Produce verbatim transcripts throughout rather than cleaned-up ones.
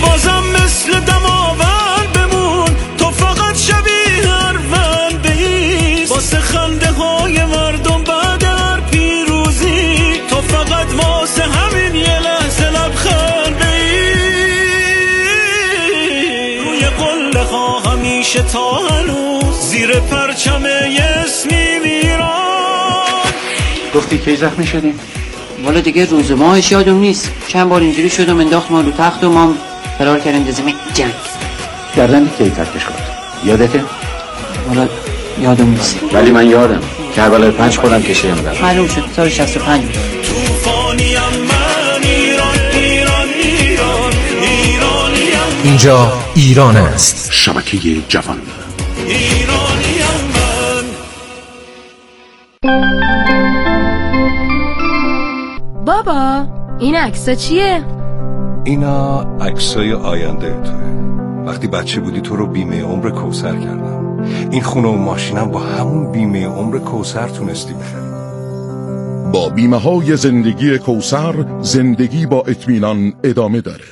بازم مثل دماوند بمون، تو فقط شبیه اروند بیست، واسه خنده های مردم بعد هر پیروزی، تو فقط واسه همین یه لحظه لبخند بیست. روی قله ها همیشه تا هنوز زیر پرچم اسمی میران. گفتی کی زخمی شدیم؟ والا دیگه روز ماهش یادم نیست، چند بار اینجوری شدم انداخت ما رو تخت و ما فرار کردیم به زمین جنگ. گردن کی ترکش کرد؟ یادته؟ والا یادم نیست، ولی من یادم کربلای پنج خودم کشیدم در معلوم شد سال شصت و پنج بود. طوفانیم من ایران ایران ایران ایرانیم. اینجا ایران است. شبکه جوان. ایرانیم من. بابا این عکسا چیه؟ اینا عکسای آینده توه. وقتی بچه بودی تو رو بیمه عمر کوثر کردم. این خونه و ماشینم با همون بیمه عمر کوثر تونستی بخری. با بیمه های زندگی کوثر زندگی با اطمینان ادامه داره.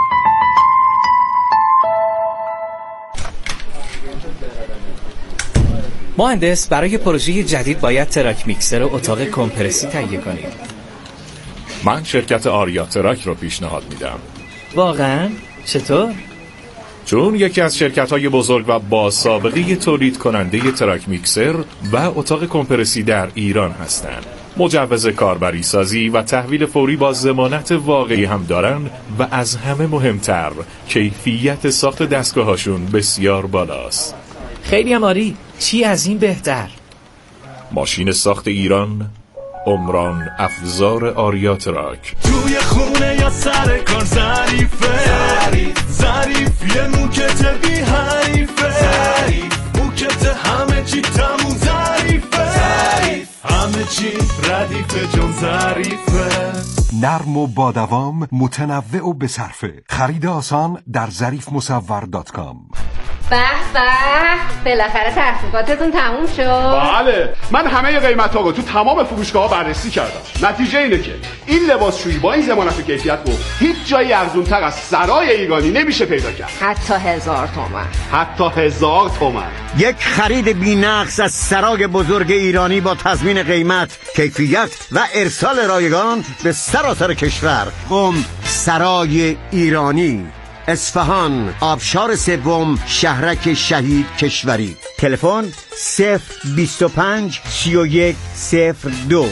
مهندس برای پروژه جدید باید تراک میکسر و اتاق کمپرسی تهیه کنیم. من شرکت آریا تراک رو پیشنهاد میدم. واقعا؟ چطور؟ چون یکی از شرکت‌های بزرگ و با سابقه تولید کننده تراک میکسر و اتاق کمپرسی در ایران هستند. مجوز کاربری سازی و تحویل فوری با ضمانت واقعی هم دارن و از همه مهمتر کیفیت ساخت دستگاهاشون بسیار بالاست. خیلی هم عالی. چی از این بهتر؟ ماشین ساخت ایران، عمران افزار آریا تراک. توی خونه یا سر کار ظریفه، ظریف یه موکت بی حریفه، موکت همه چی تموم ظریفه، همه چی ردیفه چون ظریفه. نرم و با دوام، متنوع و بصرفه. خرید آسان در ظریف مصور دات کام. به به بالاخره تحقیقاتتون تموم شد. بله من همه قیمت ها رو تو تمام فروشگاه ها بررسی کردم. نتیجه اینه که این لباسشویی با این ضمانت و کیفیت رو هیچ جایی ارزون تر از سرای ایرانی نمیشه پیدا کرد. حتی هزار تومن. حتی هزار تومن. یک خرید بی‌نقص از سرای بزرگ ایرانی با تضمین قیمت، کیفیت و ارسال رایگان به سراسر کشور. قم سرای ایرانی، اصفهان، آبشار سوم، شهرک شهید کشوری. تلفن صفر بیست و پنج سی و یک صفر دو.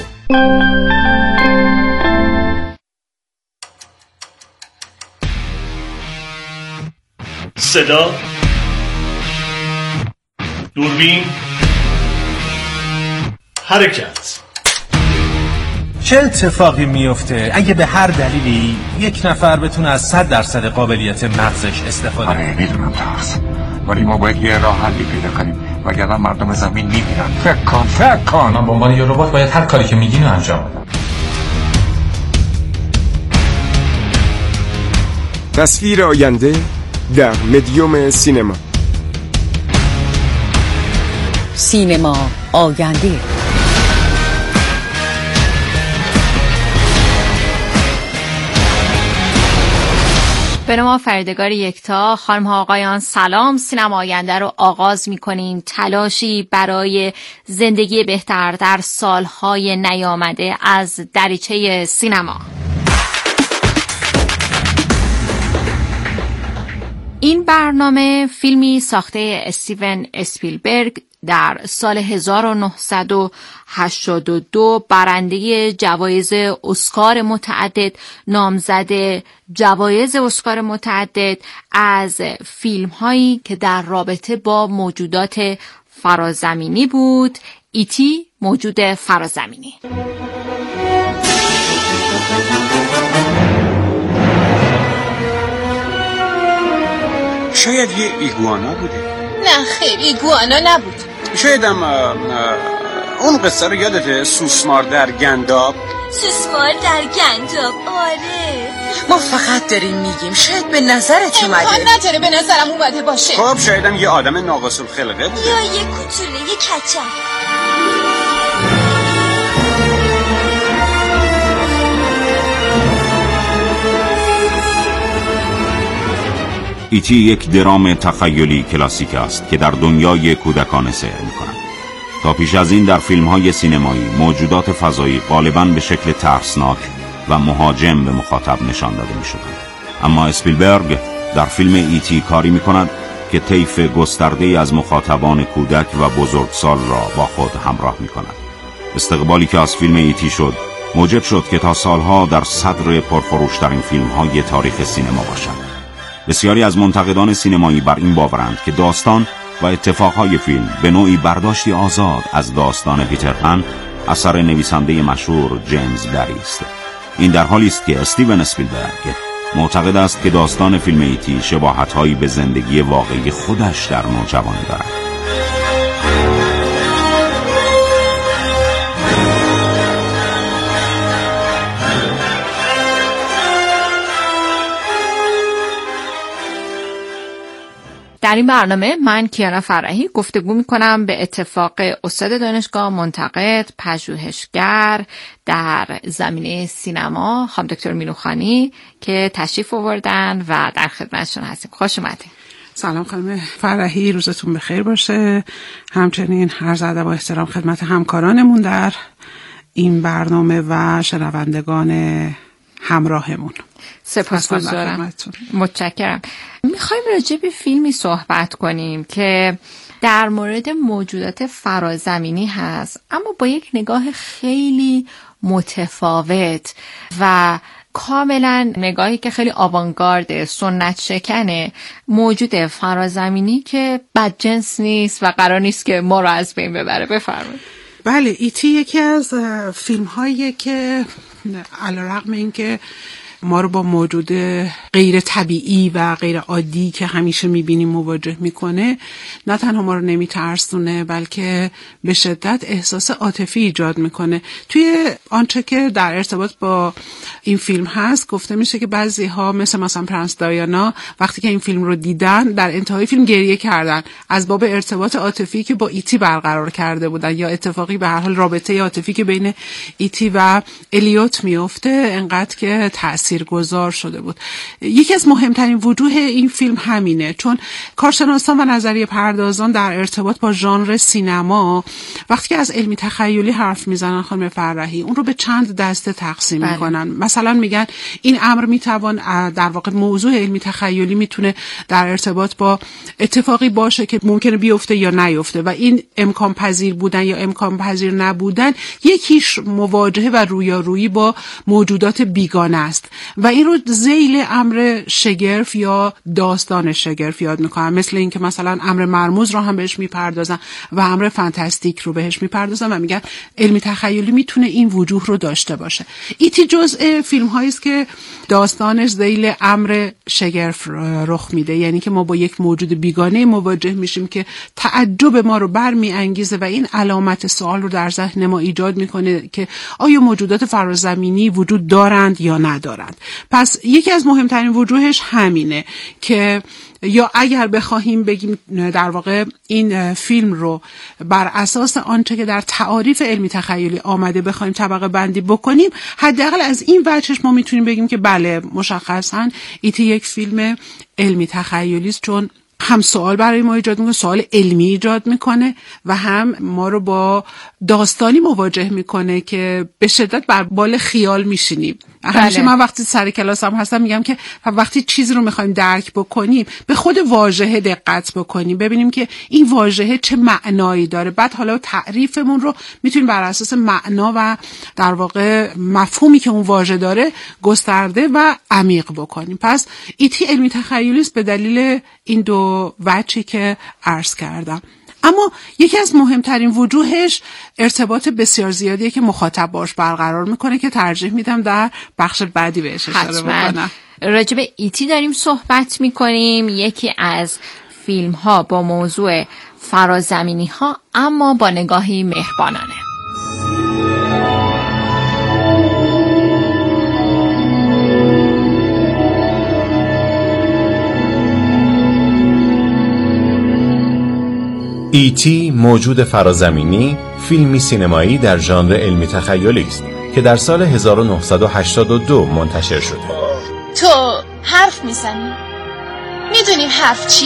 صدا، دوربین، حرکت. چه اتفاقی میفته اگه به هر دلیلی یک نفر بتونه از صد درصد قابلیت مغزش استفاده کنه؟ آره میدونم ترس، ولی ما باید یه راه حلی پیدا کنیم وگرنه مردم زمین میمیرن. فکر کن فکر کن من به عنوان یه ربات باید هر کاری که میگین رو انجام بدم. تصویر آینده در مدیوم سینما. سینما آینده. به نام فریدگار یکتا. خانم ها آقایان سلام. سینما آینده رو آغاز می کنیم. تلاشی برای زندگی بهتر در سالهای نیامده از دریچه سینما. این برنامه فیلمی ساخته استیون اسپیلبرگ در سال هزار و نهصد و هشتاد و دو، برنده جوایز اسکار متعدد، نامزد جوایز اسکار متعدد از فیلم هایی که در رابطه با موجودات فرازمینی بود. ایتی موجود فرازمینی. شاید یه ایگوانا بوده. نه خیر ایگوانا نبود. شاید هم اون قصه رو یادته، سوسمار در گنداب. سوسمار در گنداب، آره. ما فقط داریم میگیم، شاید به نظرت اومده. امکان نداره به نظرم اومده باشه. خب شاید هم یه آدم ناقص الخلقه بوده. یا یه کوتوله، یه کچل. ایتی یک درام تخیلی کلاسیک است که در دنیای کودکانه سیر می‌کند. تا پیش از این در فیلم‌های سینمایی موجودات فضایی غالباً به شکل ترسناک و مهاجم به مخاطب نشان داده می‌شدند. اما اسپیلبرگ در فیلم ایتی کاری می‌کند که طیف گسترده‌ای از مخاطبان کودک و بزرگسال را با خود همراه می‌کند. استقبالی که از فیلم ایتی شد موجب شد که تا سالها در صدر پرفروش‌ترین فیلم‌های تاریخ سینما باشد. بسیاری از منتقدان سینمایی بر این باورند که داستان و اتفاقهای فیلم به نوعی برداشتی آزاد از داستان پیتر پن، اثر نویسنده مشهور جیمز بری است. این در حالی است که استیون اسپیلبرگ معتقد است که داستان فیلم ایتی شباهت‌هایی به زندگی واقعی خودش در نوجوانی دارد. در این برنامه من کیانا فرحی گفتگو میکنم به اتفاق استاد دانشگاه، منتقد، پژوهشگر در زمینه سینما خانم دکتر مینوخانی که تشریف آوردن و در خدمتشون هستیم. خوش اومدین. سلام خانم فرحی، روزتون بخیر باشه. همچنین عرض ادب و احترام خدمت همکارانمون در این برنامه و شنوندگان همراهمون. سپاسگزارم. متشکرم. میخوایم راجع به فیلمی صحبت کنیم که در مورد موجودات فرازمینی هست، اما با یک نگاه خیلی متفاوت و کاملا نگاهی که خیلی آوانگارد، سنت شکنه، موجود فرازمینی که بدجنس نیست و قرار نیست که ما رو از بین ببره. بفرمایید. بله، ایتی یکی از فیلم هایی که علیرغم این که ما رو با موجود غیر طبیعی و غیر عادی که همیشه میبینیم مواجه میکنه، نه تنها ما رو نمیترسونه بلکه به شدت احساس عاطفی ایجاد میکنه. توی آنچه که در ارتباط با این فیلم هست گفته میشه که بعضی ها مثل مثلا پرنس دایانا وقتی که این فیلم رو دیدن در انتهای فیلم گریه کردن از باب ارتباط عاطفی که با ایتی برقرار کرده بودن، یا اتفاقی به هر حال رابطه عاطفی که بین ایتی و الیوت میفته انقدر که تأثیر گذار شده بود. یکی از مهمترین وجوه این فیلم همینه، چون کارشناسان و نظریه پردازان در ارتباط با ژانر سینما وقتی که از علمی تخیلی حرف میزنن خانم فرحی، اون رو به چند دسته تقسیم بله. میکنن. مثلا میگن این امر میتوان، در واقع موضوع علمی تخیلی میتونه در ارتباط با اتفاقی باشه که ممکنه بیفته یا نیفته و این امکان پذیر بودن یا امکان پذیر نبودن یکیش مواجهه و رویارویی با موجودات بیگانه است و این رو ذیل امر شگرف یا داستان شگرف یاد میکنن. مثل این که مثلا امر مرموز رو هم بهش میپردازن و امر فانتاستیک رو بهش میپردازن و میگن علمی تخیلی میتونه این وجوه رو داشته باشه. ایتی جزء فیلم هایی است که داستانش ذیل امر شگرف رخ میده، یعنی که ما با یک موجود بیگانه مواجه میشیم که تعجب ما رو برمیانگیزه و این علامت سوال رو در ذهن ما ایجاد میکنه که آیا موجودات فرازمینی وجود دارند یا ندارند. پس یکی از مهمترین وجوهش همینه که یا اگر بخواهیم بگیم در واقع این فیلم رو بر اساس آنچه که در تعاریف علمی تخیلی آمده بخوایم طبقه بندی بکنیم، حداقل از این وجهش ما میتونیم بگیم که بله مشخصاً ایتی یک فیلم علمی تخیلی است، چون هم سوال برای ما ایجاد میکنه، سوال علمی ایجاد میکنه و هم ما رو با داستانی مواجه میکنه که به شدت بر بال خیال میشینیم. همیشه من وقتی سر کلاس هم هستم میگم که وقتی چیزی رو میخوایم درک بکنیم به خود واژه دقت بکنیم، ببینیم که این واژه چه معنایی داره، بعد حالا تعریفمون رو میتونیم بر اساس معنا و در واقع مفهومی که اون واژه داره گسترده و عمیق بکنیم. پس ایتی علمی تخیلی است به دلیل این دو وجهی که عرض کردم. اما یکی از مهمترین وجوهش ارتباط بسیار زیادیه که مخاطب باش برقرار میکنه که ترجیح میدم در بخش بعدی بهش اشاره بکنم. راجع به ایتی داریم صحبت میکنیم، یکی از فیلم ها با موضوع فرازمینی ها اما با نگاهی مهربانانه. ایتی موجود فرازمینی فیلمی سینمایی در ژانر علمی تخیلی است که در سال هزار و نهصد و هشتاد و دو منتشر شد. تو حرف میزنی؟ میدونی حرف چی؟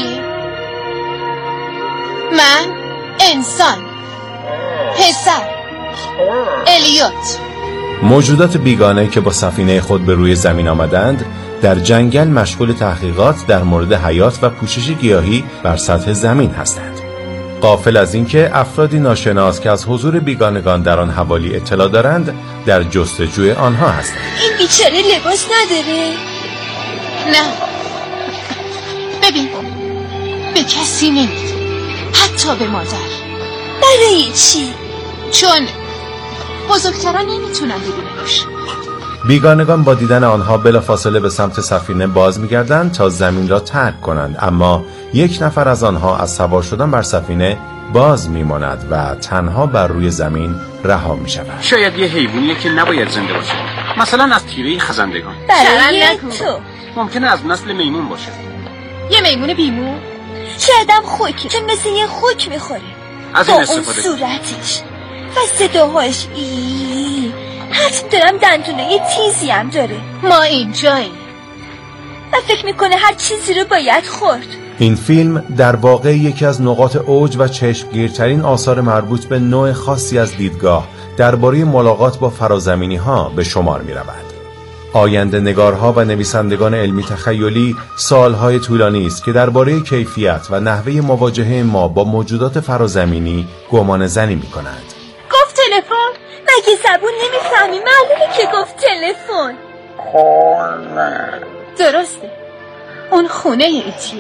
من انسان، پسر، الیوت، موجودات بیگانه که با سفینه خود به روی زمین آمدند در جنگل مشغول تحقیقات در مورد حیات و پوشش گیاهی بر سطح زمین هستند. غافل از اینکه افرادی ناشناس که از حضور بیگانگان در آن حوالی اطلاع دارند در جستجوی آنها هستند. این بیچاره لباس نداره؟ نه. ببین، به کسی نمیده، حتی به مادر. برای چی؟ چون بزرگتران نمیتونن ببیننش. بیگانگان با دیدن آنها بلافاصله به سمت سفینه باز می‌گردند تا زمین را ترک کنند، اما یک نفر از آنها از سوار شدن بر سفینه باز می‌ماند و تنها بر روی زمین رها می‌شود. شاید یه حیوانیه که نباید زنده باشه، مثلا از تیره خزندگان. برای تو ممکنه از نسل میمون باشه. یه میمون بیمون؟ شاید هم خوکه، چون مثل یه خوک میخوره. از این استفاده با اون صورتش و صداهاش ای حتم دارم دندونای تیزی هم داره. ما اینجاییم و فکر میکنه هر چیزی رو باید خورد. این فیلم در واقع یکی از نقاط اوج و چشمگیرترین آثار مربوط به نوع خاصی از دیدگاه درباره ملاقات با فرازمینی ها به شمار می رود. آینده نگارها و نویسندگان علمی تخیلی سالهای طولانی است که درباره کیفیت و نحوه مواجهه ما با موجودات فرازمینی گمان زنی می کنند. گفت تلفن؟ مگه زبون نمیفهمی؟ معلومه که گفت تلفن. خونه. درسته، اون خونه ایتی.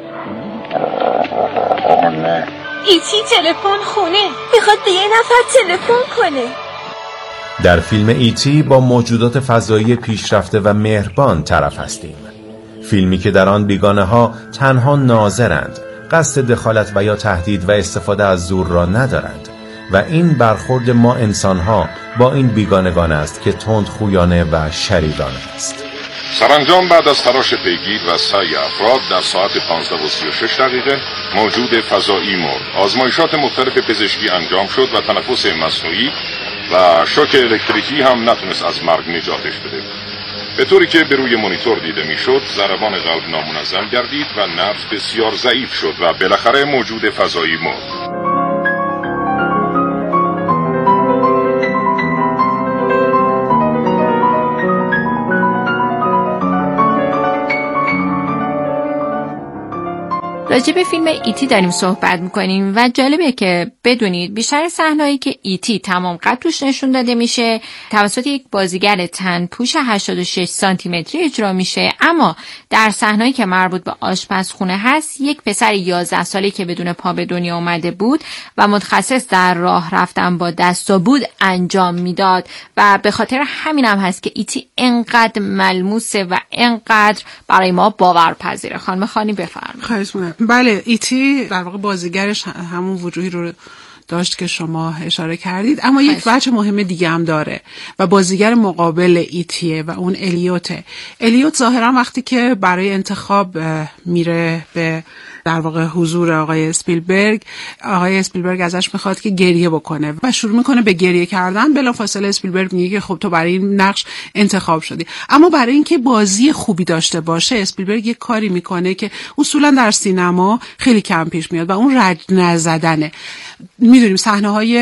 خونه ایتی تلفن خونه میخواد به یه نفر تلفن کنه. در فیلم ایتی با موجودات فضایی پیشرفته و مهربان طرف هستیم. فیلمی که در آن بیگانه ها تنها ناظرند، قصد دخالت و یا تهدید و استفاده از زور را ندارند و این برخورد ما انسان ها با این بیگانگان است که تندخویانه و شریرانه است. سرانجام بعد از تلاش پیگیر و سعی افراد در ساعت پانزده و سی و شش دقیقه موجود فضایی مرد. آزمایشات مختلف پزشکی انجام شد و تنفس مصنوعی و شوک الکتریکی هم نتونست از مرگ نجاتش بده. به طوری که به روی مانیتور دیده میشد ضربان قلب نامنظم گردید و نبض بسیار ضعیف شد و بالاخره موجود فضایی مرد. راجع به فیلم ایتی داریم صحبت میکنیم و جالبه که بدونید بیشتر صحنه‌ای که ایتی تمام قد توش نشون داده میشه توسط یک بازیگر تن‌پوش هشتاد و شش سانتی متری اجرا میشه، اما در صحنه‌ای که مربوط به آشپزخونه هست یک پسر یازده ساله که بدون پا به دنیا اومده بود و متخصص در راه رفتن با دستا بود انجام میداد و به خاطر همین هم هست که ایتی انقدر ملموسه و انقدر برای ما باورپذیره. خانم خانی بفرمایید. خواهش می‌کنم. بله، ایتی در واقع بازیگرش همون وجوهی رو داشت که شما اشاره کردید، اما یک وجه مهم دیگه هم داره و بازیگر مقابل ایتیه و اون الیوته. الیوت ظاهرا وقتی که برای انتخاب میره به در واقع حضور آقای اسپیلبرگ، آقای اسپیلبرگ ازش میخواد که گریه بکنه و شروع میکنه به گریه کردن. بلافاصله اسپیلبرگ میگه که خب تو برای این نقش انتخاب شدی. اما برای اینکه بازی خوبی داشته باشه اسپیلبرگ یک کاری میکنه که اصولا در سینما خیلی کم پیش میاد و اون رد نزدنه. میدونیم صحنه‌های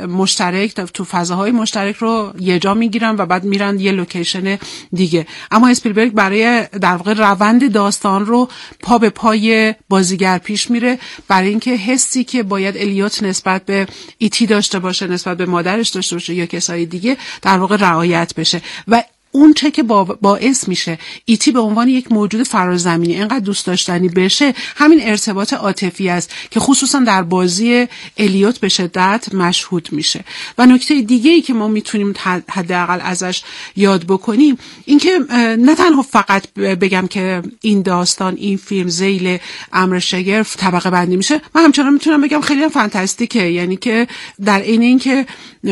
مشترک تو فضاهای مشترک رو یه جا میگیرن و بعد میرن یه لوکیشن دیگه، اما اسپیلبرگ برای در واقع روند داستان رو پا به پای بازیگر پیش میره برای اینکه حسی که باید الیوت نسبت به ایتی داشته باشه، نسبت به مادرش داشته باشه یا کسای دیگه در واقع رعایت بشه و اون چه که باعث میشه ایتی به عنوان یک موجود فرازمینی اینقدر دوست داشتنی بشه همین ارتباط عاطفی است که خصوصا در بازی الیوت به شدت مشهود میشه. و نکته دیگه ای که ما میتونیم حداقل ازش یاد بکنیم این که نه تنها فقط بگم که این داستان، این فیلم ذیل امر شگرف طبقه بندی میشه، من همچنان میتونم بگم خیلی هم فانتاستیکه، یعنی که در عین اینکه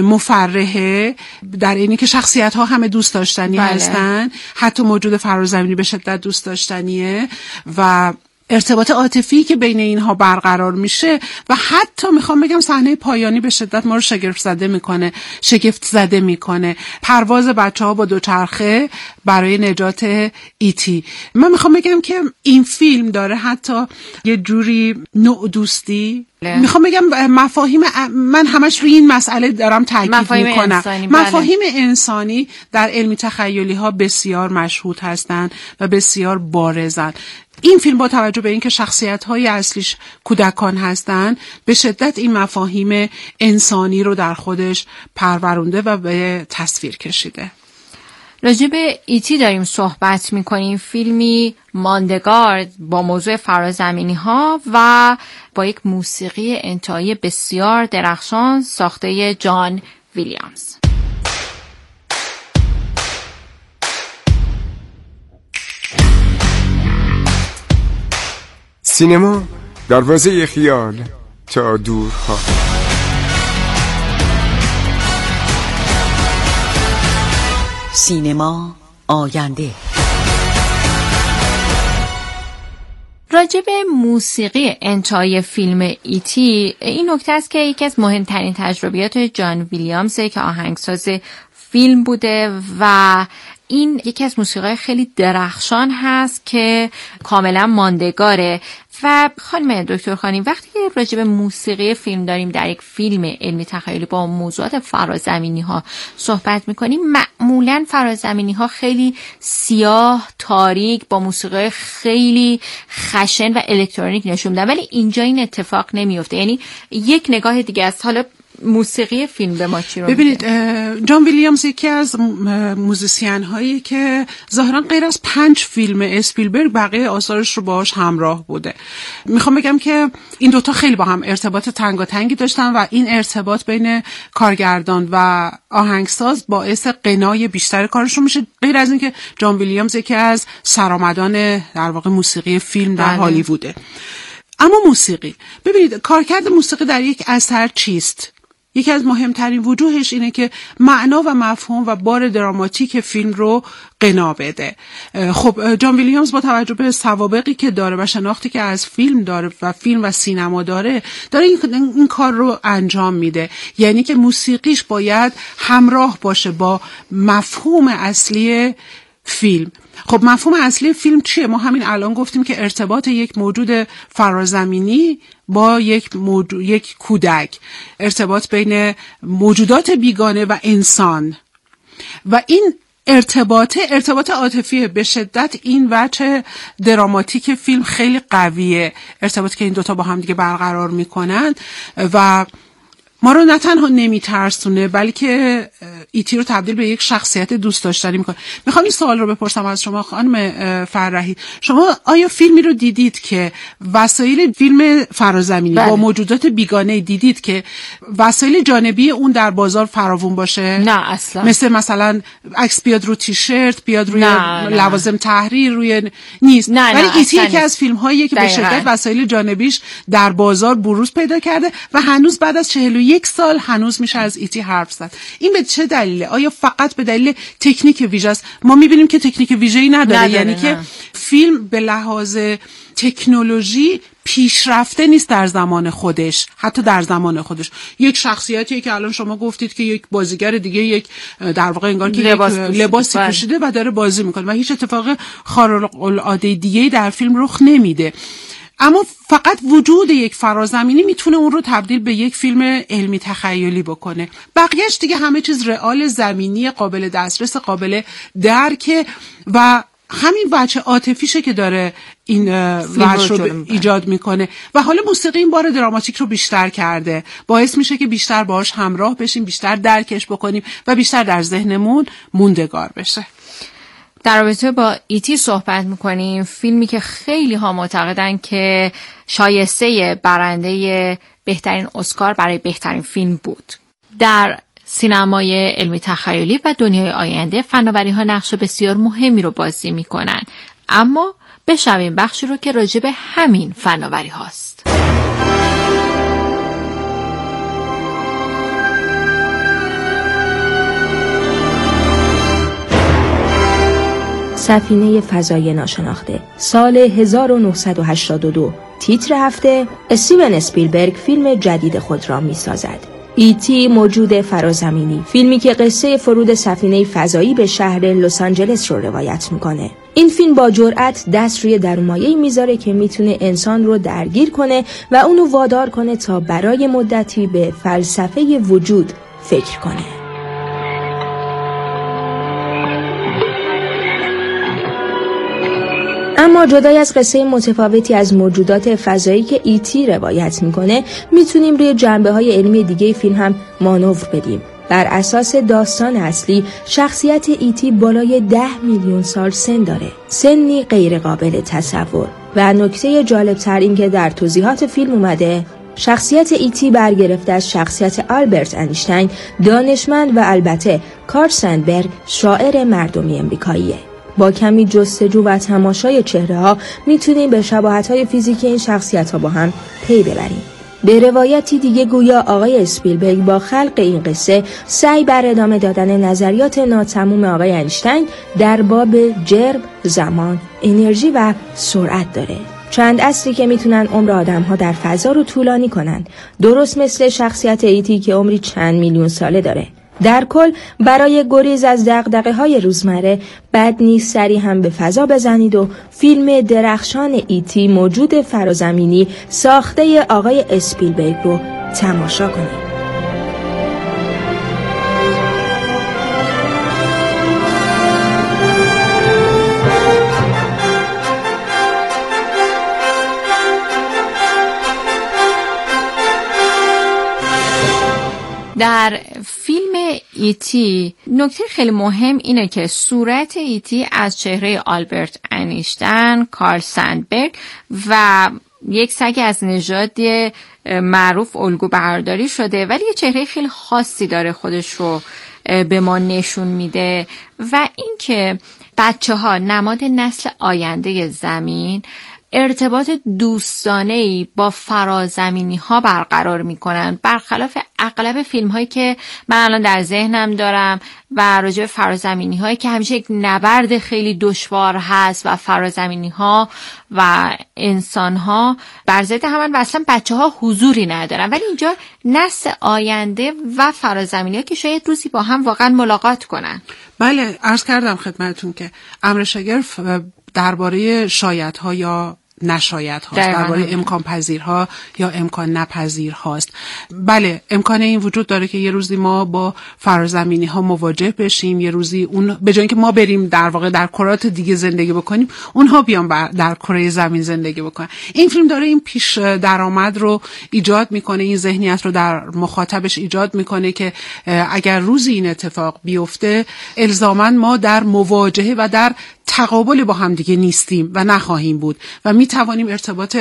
مفرحه، در عین اینکه شخصیت ها همه دوست داشتنی بله. هستن، حتی موجود فرازمینی به شدت دوست داشتنیه و ارتباط عاطفی که بین اینها برقرار میشه و حتی میخوام بگم صحنه پایانی به شدت ما رو شگفت زده میکنه شگفت زده میکنه پرواز بچه‌ها با دوچرخه برای نجات ایتی. من میخوام بگم که این فیلم داره حتی یه جوری نوع دوستی میخوام بگم مفاهیم من همش روی این مسئله دارم تاکید میکنم انسانی. مفاهیم انسانی در علمی تخیلی ها بسیار مشهود هستند و بسیار بارزند. این فیلم با توجه به اینکه شخصیت‌های اصلیش کودکان هستند به شدت این مفاهیم انسانی رو در خودش پرورونده و به تصویر کشیده. راجع به ایتی داریم صحبت میکنیم، فیلمی ماندگار با موضوع فرازمینی ها و با یک موسیقی انتهایی بسیار درخشان ساخته جان ویلیامز. سینما دروازه خیال تا دورها. سینما آینده. راجع به موسیقی انتهای فیلم ایتی این نکته است که یکی از مهمترین تجربیات جان ویلیامزه که آهنگساز فیلم بوده و این یکی از موسیقی‌های خیلی درخشان هست که کاملا ماندگاره. و خانم دکتر خانی وقتی که راجع به موسیقی فیلم داریم در یک فیلم علمی تخیلی با موضوعات فرازمینی ها صحبت میکنیم، معمولا فرازمینی ها خیلی سیاه تاریک با موسیقی خیلی خشن و الکترونیک نشون میدن، ولی اینجا این اتفاق نمیفته. یعنی یک نگاه دیگه است. حالا موسیقی فیلم به ما چی رو ببینید، جان ویلیامز یکی از موزیسین هایی که ظاهرا غیر از پنج فیلم اسپیلبرگ بقیه آثارش رو باهاش همراه بوده. میخوام بگم که این دوتا خیلی با هم ارتباط تنگاتنگی داشتن و این ارتباط بین کارگردان و آهنگساز باعث غنای بیشتر کارشون میشه. غیر از اینکه جان ویلیامز یکی از سرآمدان در واقع موسیقی فیلم در هالیووده. اما موسیقی، ببینید کارکرد موسیقی در یک اثر چیست؟ یکی از مهمترین وجوهش اینه که معنا و مفهوم و بار دراماتیک فیلم رو غنا بده. خب جان ویلیامز با توجه به سوابقی که داره و شناختی که از فیلم داره و فیلم و سینما داره داره این, این کار رو انجام میده. یعنی که موسیقیش باید همراه باشه با مفهوم اصلی فیلم. خب مفهوم اصلی فیلم چیه؟ ما همین الان گفتیم که ارتباط یک موجود فرازمینی با یک موجود، یک کودک، ارتباط بین موجودات بیگانه و انسان و این ارتباط ارتباط عاطفی به شدت. این وجه دراماتیک فیلم خیلی قویه، ارتباطی که این دوتا با هم دیگه برقرار میکنن و ما رو نه تنها نمیترسونه بلکه ایتی رو تبدیل به یک شخصیت دوست داشتنی میکنه. میخوام این سوال رو بپرسم از شما خانم فرحی، شما آیا فیلمی رو دیدید که وسایل فیلم فرازمینی بله. با موجودات بیگانه دیدید که وسایل جانبی اون در بازار فراوون باشه؟ نه اصلا. مثل مثلا عکس بیاد رو تیشرت، بیاد روی نه، لوازم نه. تحریر روی نیست. نه ولی نه ایتی یکی از فیلم هاییه که به شدت وسایل جانبیش در بازار بروز پیدا کرده و هنوز بعد از چهل و یک سال هنوز میشه از ایتی حرف زد. این به چه دلیله؟ آیا فقط به دلیل تکنیک ویژه است؟ ما میبینیم که تکنیک ویژه‌ای نداره, نداره یعنی نه. که فیلم به لحاظ تکنولوژی پیشرفته نیست در زمان خودش. حتی در زمان خودش یک شخصیتیه که الان شما گفتید که یک بازیگر دیگه یک در واقع انگار که لباس یک لباسی پوشیده و داره بازی میکنه و هیچ اتفاق خارق‌العاده دیگه‌ای در فیلم رخ نمیده. اما فقط وجود یک فرازمینی میتونه اون رو تبدیل به یک فیلم علمی تخیلی بکنه. بقیهش دیگه همه چیز رئال، زمینی، قابل دسترس، قابل درک و همین وجه عاطفیشه که داره این وجه رو ایجاد میکنه. و حالا موسیقی این بار دراماتیک رو بیشتر کرده، باعث میشه که بیشتر باهاش همراه بشیم، بیشتر درکش بکنیم و بیشتر در ذهنمون موندگار بشه. در رابطه با ایتی صحبت میکنیم، فیلمی که خیلی ها معتقدن که شایسته برنده بهترین اسکار برای بهترین فیلم بود. در سینمای علمی تخیلی و دنیای آینده فناوری ها نقش بسیار مهمی رو بازی میکنن، اما بشنویم بخشی رو که راجع به همین فناوری هاست. سفینه فضایی ناشناخته. سال هزار و نهصد و هشتاد و دو تیتر هفته استیون اسپیلبرگ فیلم جدید خود را می‌سازد. ایتی موجود فرازمینی، فیلمی که قصه فرود سفینه فضایی به شهر لس آنجلس رو روایت میکنه. این فیلم با جرأت دست روی درونمایه‌ای میذاره که میتونه انسان رو درگیر کنه و اونو وادار کنه تا برای مدتی به فلسفه وجود فکر کنه. اما جدای از قصه متفاوتی از موجودات فضایی که ایتی روایت میکنه، میتونیم روی جنبه‌های علمی دیگه فیلم هم مانور بدیم. بر اساس داستان اصلی، شخصیت ایتی بالای ده میلیون سال سن داره. سنی غیر قابل تصور. و نکته جالب تر این که در توضیحات فیلم اومده، شخصیت ایتی برگرفته از شخصیت آلبرت اینشتین، دانشمند و البته کارل سندبرگ، شاعر مردمی امریکاییه. با کمی جستجو و تماشای چهره ها میتونیم به شباهت های فیزیکی این شخصیت ها با هم پی ببریم. به روایتی دیگه گویا آقای اسپیلبرگ با خلق این قصه سعی بر ادامه دادن نظریات ناتمام آقای اینشتین در باب جرم، زمان، انرژی و سرعت داره. چند عصری که میتونن عمر آدم ها در فضا رو طولانی کنن، درست مثل شخصیت ایتی که عمری چند میلیون ساله داره. در کل برای گریز از دغدغه‌های روزمره بد نیست سری هم به فضا بزنید و فیلم درخشان ایتی موجود فرازمینی ساخته آقای اسپیلبرگ رو تماشا کنید. در فیلم ایتی نکته خیلی مهم اینه که صورت ایتی از چهره آلبرت اینشتین، کارل سندبرگ و یک سگ از نژاد معروف الگو برداری شده، ولی یه چهره خیلی خاصی داره، خودش رو به ما نشون میده. و اینکه بچه‌ها نماد نسل آینده زمین ارتباط دوستانه‌ای با فرازمینی ها برقرار میکنن، برخلاف اغلب فیلم هایی که من الان در ذهنم دارم و راجع به فرازمینی هایی که همیشه یک نبرد خیلی دشوار هست و فرازمینی ها و انسان ها بر ضد همن و اصلا بچه ها حضوری ندارن. ولی اینجا نسل آینده و فرازمینی ها که شاید روزی با هم واقعا ملاقات کنن. بله، عرض کردم خدمتتون که امر شگرف درباره شایدها یا نشاید هاست، درباره امکان پذیرها یا امکان نپذیر هاست. بله، امکان این وجود داره که یه روزی ما با فرازمینی ها مواجه بشیم، یه روزی اون به جای اینکه ما بریم در واقع در کرات دیگه زندگی بکنیم، اونها بیان در کره زمین زندگی بکنن. این فیلم داره این پیش درآمد رو ایجاد میکنه، این ذهنیت رو در مخاطبش ایجاد میکنه که اگر روزی این اتفاق بیفته، الزاماً ما در مواجهه و در تقابل با هم دیگه نیستیم و نخواهیم بود و می توانیم ارتباط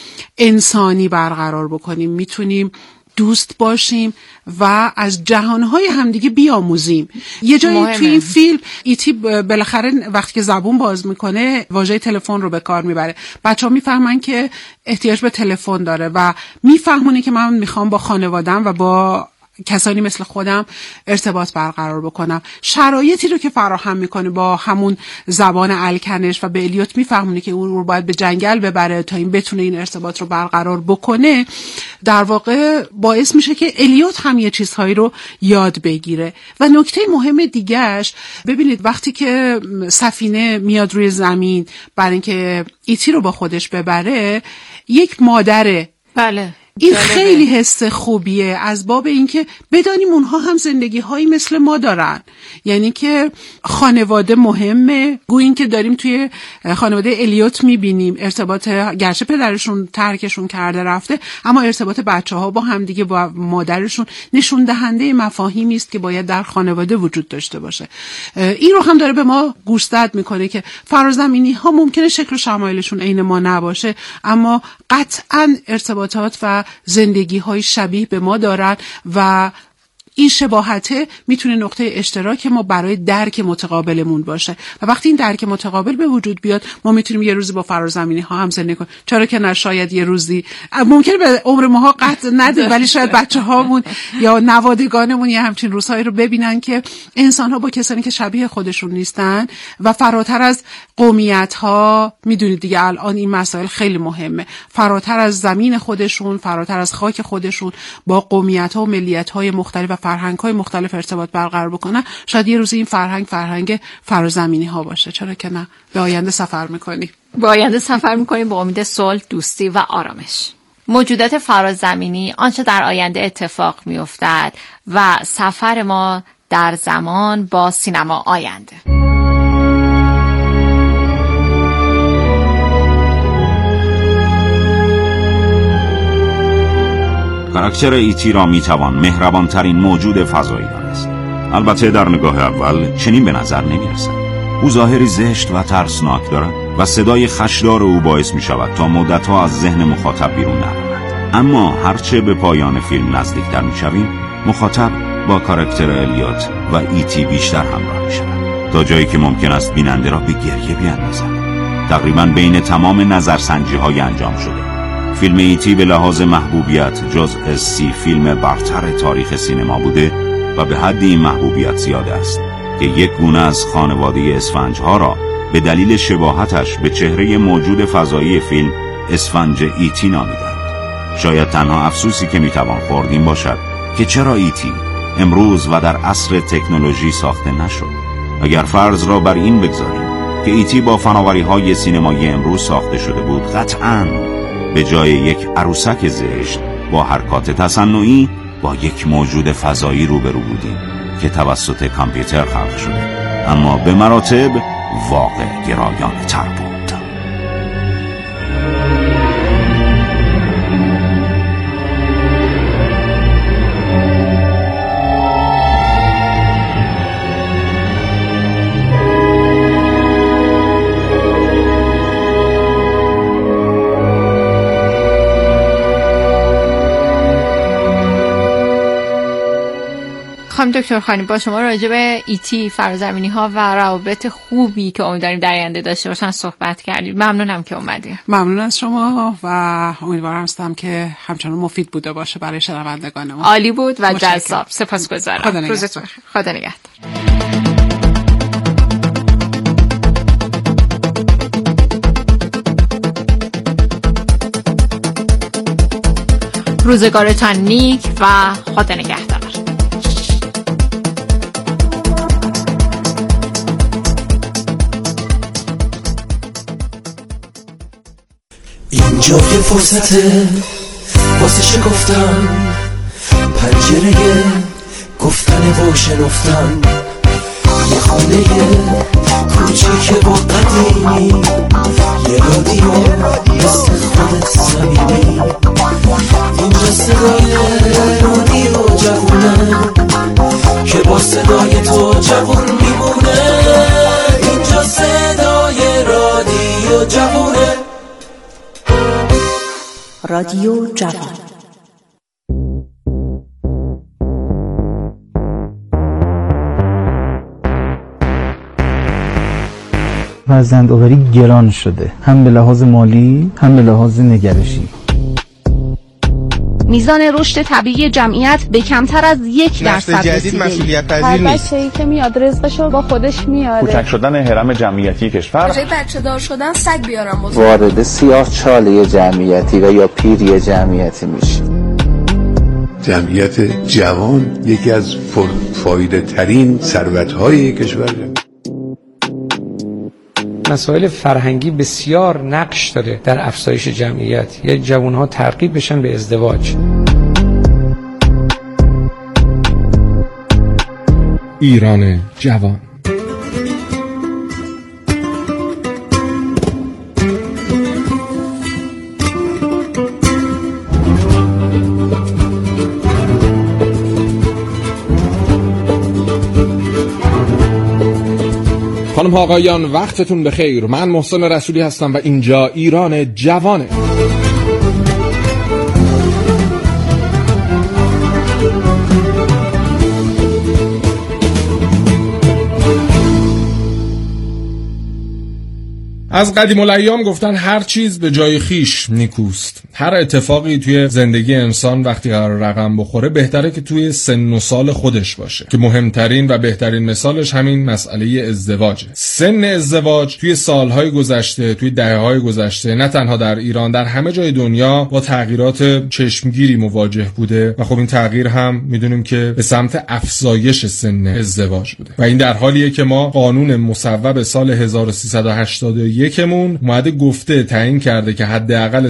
انسانی برقرار بکنیم، میتونیم دوست باشیم و از جهانهای همدیگه بیاموزیم. یه جایی توی این فیلم ایتی بالاخره وقتی که زبون باز میکنه واژه تلفن رو به کار میبره. بچه‌ها میفهمن که احتیاج به تلفن داره و میفهمونه که من میخوام با خانواده‌ام و با کسانی مثل خودم ارتباط برقرار بکنم. شرایطی رو که فراهم میکنه با همون زبان الکنش و به الیوت میفهمونه که اون رو باید به جنگل ببره تا این بتونه این ارتباط رو برقرار بکنه، در واقع باعث میشه که الیوت هم یه چیزهایی رو یاد بگیره. و نکته مهم دیگهش، ببینید وقتی که سفینه میاد روی زمین برای اینکه ایتی رو با خودش ببره، یک مادره. بله، این جالبه. خیلی حس خوبیه از باب اینکه بدانیم اونها هم زندگی هایی مثل ما دارن، یعنی که خانواده مهمه. گویین که داریم توی خانواده الیوت میبینیم ارتباط، گرچه پدرشون ترکشون کرده رفته، اما ارتباط بچه ها با هم دیگه با مادرشون نشون دهنده مفاهیمی است که باید در خانواده وجود داشته باشه. این رو هم داره به ما گوشزد میکنه که فرازمینی ها ممکنه شکل و شمایلشون عین ما نباشه، اما قطعاً ارتباطات و زندگی های شبیه به ما دارن و این شباهته میتونه نقطه اشتراک ما برای درک متقابلمون باشه و وقتی این درک متقابل به وجود بیاد ما میتونیم یه روزی با فرازمینی ها هم زندگی کنیم. چرا که نه، شاید یه روزی ممکنه به عمر ماها قطع نده ولی شاید بچه‌هامون یا نوادگانمون یه همچین روزهایی رو ببینن که انسان‌ها با کسانی که شبیه خودشون نیستن و فراتر از قومیت‌ها، میدونید دیگه الان این مسائل خیلی مهمه، فراتر از زمین خودشون، فراتر از خاک خودشون با قومیت‌ها و ملیت‌های مختلف و فرهنگ‌های مختلف ارتباط برقرار بکنن. شاید یه روز این فرهنگ فرهنگ فرازمینی‌ها باشه. چرا که نه؟ به آینده سفر می‌کنی. به آینده سفر می‌کنیم با امید صلح، دوستی و آرامش. موجودات فرازمینی، آنچه در آینده اتفاق می‌افتد و سفر ما در زمان با سینما آینده. کاراکتر ایتی را میتوان مهربان ترین موجود فضایی دانست. البته در نگاه اول چنین به نظر نمیرسد. او ظاهری زشت و ترسناک دارد و صدای خشدار او باعث می شود تا مدتها از ذهن مخاطب بیرون نرود. اما هرچه به پایان فیلم نزدیکتر می شویم، مخاطب با کاراکتر الیوت و ایتی بیشتر همراه می شود تا جایی که ممکن است بیننده را به گریه بیاندازد. تقریبا بین تمام نظرسنجی های انجام شده، فیلم ایتی به لحاظ محبوبیت جزء سی فیلم برتر تاریخ سینما بوده و به حدی این محبوبیت زیاد است که یک گونه از خانواده اسفنج‌ها را به دلیل شباهتش به چهره موجود فضایی فیلم اسفنج ایتی نامیدند. شاید تنها افسوسی که میتوان خورد این باشد که چرا ایتی امروز و در عصر تکنولوژی ساخته نشد. اگر فرض را بر این بگذاریم که ایتی با فناوری‌های سینمایی امروز ساخته شده بود، قطعاً به جای یک عروسک زشت با حرکات تصنعی با یک موجود فضایی روبرو بودیم که توسط کامپیوتر خلق شده، اما به مراتب واقع گرایانه تر بود. خانم دکتر خانی، با شما راجع به ایتی، فرازمینی ها و روابط خوبی که امیدواریم در آینده داشته باشن صحبت کردیم. ممنونم که اومدید. ممنون از شما و امیدوارم هستم که همچنان مفید بوده باشه برای شنوندگان ما. عالی بود و جذاب. سپاسگزارم. روزتون بخیر. خدا نگهدار. روزگارتان نیک و خدا نگهدار. اینجا یه فرصته واسه شکفتن، پنجره گفتن و شنفتن، یه خونه کوچیک و قدیمی، یه رادیو مثل خودت صمیمی. اینجا صدای رادیو جوونه که با صدای تو جوون میمونه. اینجا صدای رادیو جوونه، رادیو جوان. فرزندآوری گران شده، هم به لحاظ مالی هم به لحاظ نگرشی. میزان رشد طبیعی جمعیت به کمتر از یک درصد جدید مسئولیت پذیر نیست. هر بچه‌ای که میاد رزقشو با خودش میاره. کوچک شدن هرم جمعیتی کشور، برای بچه دار شدن سگ بیارم بزرگ. وارد سیاه چاله جمعیتی و یا پیری جمعیتی میشه. جمعیت جوان یکی از پرفایده ترین ثروت‌های کشور. مسائل فرهنگی بسیار نقش داره در افزایش جمعیت. یه جوانها ترغیب بشن به ازدواج. ایران جوان. خانم آقایان وقتتون بخیر. من محسن رسولی هستم و اینجا ایران جوانه. از قدیم الایام گفتن هر چیز به جای خیش نیکوست. هر اتفاقی توی زندگی انسان وقتی قرار رقم بخوره بهتره که توی سن و سال خودش باشه، که مهمترین و بهترین مثالش همین مسئله ازدواجه. سن ازدواج توی سالهای گذشته، توی دهه‌های گذشته، نه تنها در ایران، در همه جای دنیا با تغییرات چشمگیری مواجه بوده و خب این تغییر هم میدونیم که به سمت افزایش سن ازدواج بوده و این در حالیه که ما قانون مصوب سال هزار و سیصد و هشتاد و یک مون اومده گفته تعیین کرده که حداقل